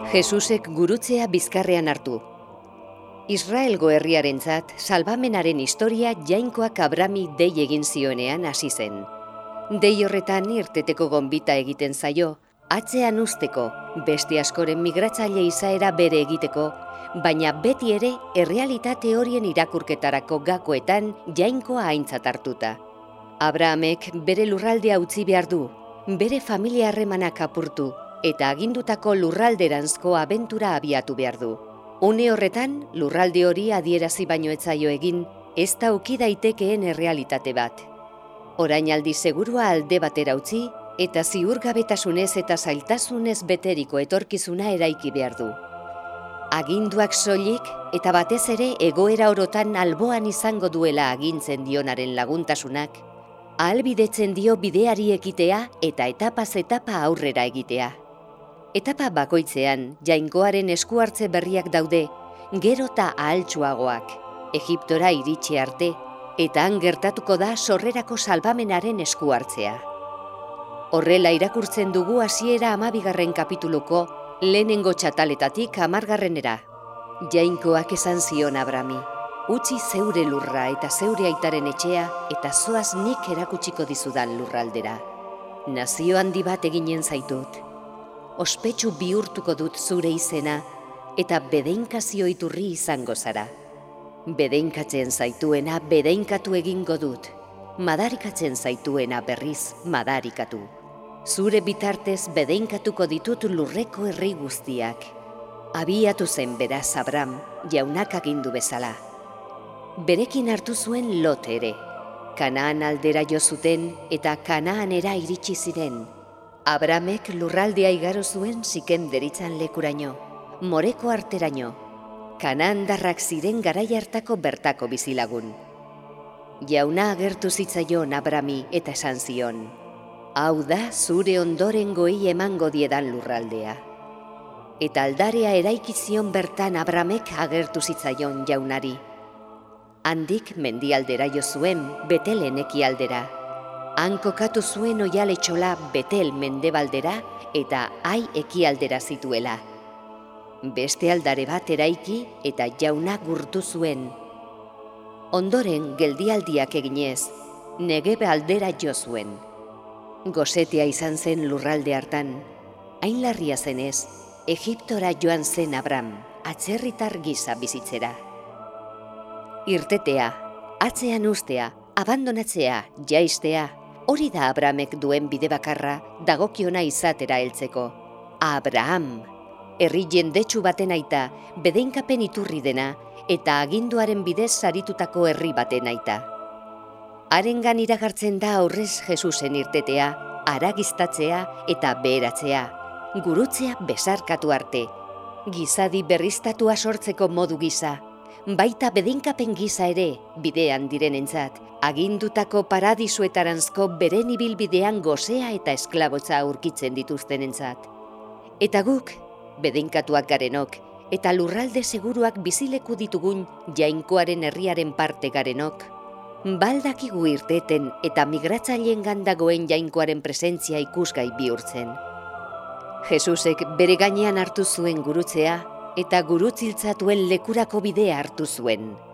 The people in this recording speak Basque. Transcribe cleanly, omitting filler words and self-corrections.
Jesusek gurutzea bizkarrean hartu. Israelgo herriarentzat salbamenaren historia Jainkoak Abrami dei egin zioenean hasi zen. Dei horretan irteteko gonbita egiten zaio, atzean usteko, beste askoren migratzaile izaera bere egiteko, baina beti ere errealitate horien irakurketarako gakoetan Jainkoa aintzat hartuta. Abrahamek bere lurraldea utzi behar du, bere familia harremanak apurtu, eta agindutako lurralderanzko abentura abiatu behar du. Une horretan, lurralde hori adierazi baino ez zaio egin, ez da uki daitekeen errealitate bat. Orainaldi segurua alde batera utzi, eta ziurgabetasunez eta zailtasunez beteriko etorkizuna eraiki behar du. Aginduak soilik eta batez ere egoera orotan alboan izango duela agintzen dionaren laguntasunak, ahalbidetzen dio bideari ekitea eta etapaz etapa aurrera egitea. Etapa bakoitzean, Jainkoaren esku hartze berriak daude, gero eta ahaltsuagoak, Egiptora iritsi arte, eta han gertatuko da sorrerako salbamenaren esku hartzea. Horrela irakurtzen dugu hasiera 12. kapituluko, lehenengo txataletatik 10. Jainkoak esan zion Abrami, utzi zeure lurra eta zeure aitaren etxea, eta zoaz nik erakutsiko dizudan lurraldera. Nazio handi bat eginen zaitut. Ospetsu bihurtuko dut zure izena, eta bedeinkazio iturri izango zara. Bedeinkatzen zaituena bedeinkatu egingo dut, madarikatzen zaituena berriz madarikatu. Zure bitartez bedeinkatuko ditut lurreko herri guztiak. Abiatu zen beraz Abram, jaunak agindu bezala. Berekin hartu zuen Lot ere. Kanaan aldera jo zuten eta Kanaanera iritsi ziren. Abramek lurraldea igaro zuen Sikem deritzan lekuraino, Moreko arteraino. Kanaandarrak ziren garai hartako bertako bizilagun. Jauna agertu zitzaion Abrami eta esan zion, hau da zure ondorengoei emango diedan lurraldea. Eta aldarea eraiki zion bertan Abramek agertu zitzaion jaunari. Handik mendialdera jo zuen Betelen ekialdera. Han kokatu zuen oihaletxola Betel mendebaldera eta Ai ekialdera zituela. Beste aldare bat eraiki eta jauna gurtu zuen. Ondoren geldialdiak eginez, Negeb aldera jo zuen. Gosetea izan zen lurralde hartan. Hain larria zenez, Egiptora joan zen Abram, atzerritar gisa bizitzera. Irtetea, atzean ustea, abandonatzea, jaistea, hori da Abramek duen bide bakarra dagokiona izatera heltzeko. Abraham, herri jendetsu baten aita, bedeinkapen iturri dena, eta aginduaren bidez saritutako herri baten aita. Harengan iragartzen da aurrez Jesusen irtetea, haragiztatzea eta beheratzea, gurutzea besarkatu arte, gizadi berriztatua sortzeko modu gisa, baita bedeinkapen gisa ere, bidean direnentzat, agindutako paradisuetaranzko beren ibilbidean gozea eta esklabotza aurkitzen dituztenentzat. Eta guk, bedeinkatuak garenok, eta lurralde seguruak bizileku ditugun Jainkoaren herriaren parte garenok, baldakigu irteten eta migratzaileen gandagoen Jainkoaren presentzia ikusgai bihurtzen. Jesusek bere gainean hartu zuen gurutzea, eta gurutziltzatuen lekurako bidea hartu zuen.